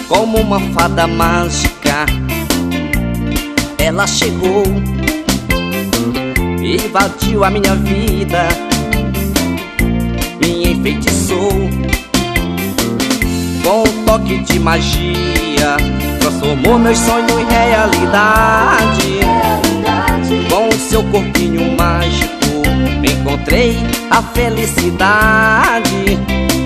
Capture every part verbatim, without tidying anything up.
Como uma fada mágica, ela chegou, invadiu a minha vida, me enfeitiçou. Com um toque de magia, transformou meus sonhos em realidade. Com o seu corpinho mágico, encontrei a felicidade.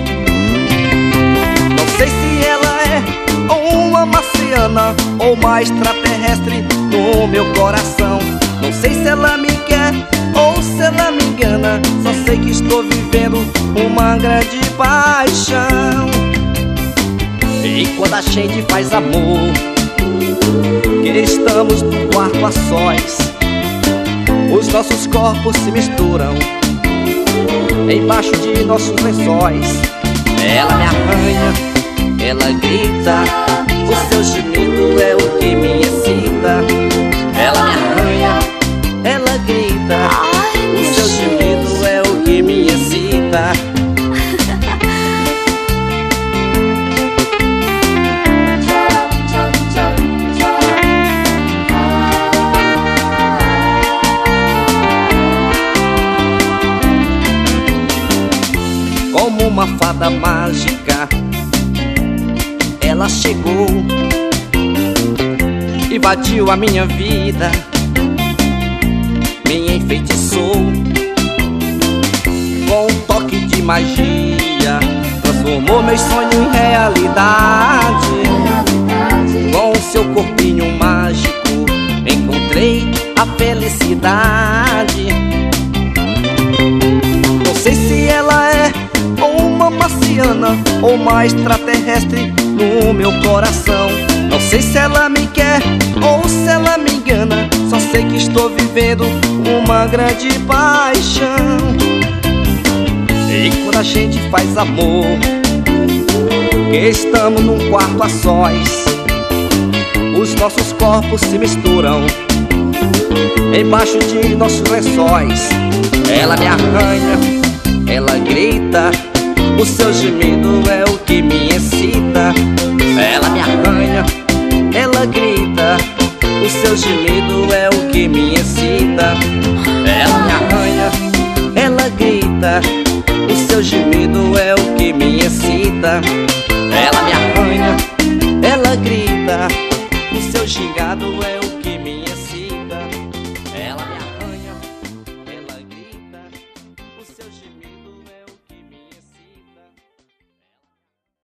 Não sei se ela é uma marciana ou uma extraterrestre no meu coração. Não sei se ela me quer ou se ela me engana. Só sei que estou vivendo uma grande paixão. E quando a gente faz amor, que estamos no quarto a sós, os nossos corpos se misturam embaixo de nossos lençóis. Ela me arranha, ela grita, o seu gemido é o que me excita. Ela me arranha, ela grita, o seu gemido é o que me excita. Como uma fada mágica, ela chegou, invadiu a minha vida, me enfeitiçou. Com um toque de magia, transformou meus sonhos em realidade. Com o seu corpinho mágico, encontrei a felicidade. Não sei se ela é uma marciana ou uma extraterrestre no meu coração. Não sei se ela me quer ou se ela me engana. Só sei que estou vivendo uma grande paixão. E quando a gente faz amor, que estamos num quarto a sós, os nossos corpos se misturam embaixo de nossos lençóis. Ela me arranha, ela grita, o seu gemido é o que me excita. Ela me arranha, ela grita, o seu gemido é o que me excita. Ela me arranha, ela grita, o seu gemido é o que me excita. Ela me arranha, ela grita, o seu gingado é o